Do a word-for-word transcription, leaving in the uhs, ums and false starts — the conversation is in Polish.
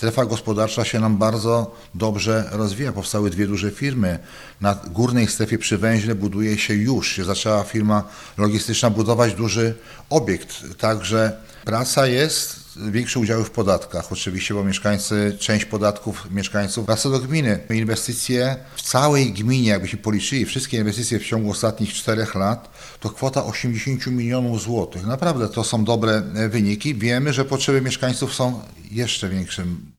strefa gospodarcza się nam bardzo dobrze rozwija. Powstały dwie duże firmy. Na górnej strefie przy Węźle buduje się już, się zaczęła firma logistyczna budować duży obiekt. Także praca jest, większe udziały w podatkach oczywiście, bo mieszkańcy, część podatków mieszkańców wraca do gminy. Inwestycje w całej gminie, jakbyśmy policzyli wszystkie inwestycje w ciągu ostatnich czterech lat, to kwota osiemdziesiąt milionów złotych. Naprawdę to są dobre wyniki. Wiemy, że potrzeby mieszkańców są jeszcze większym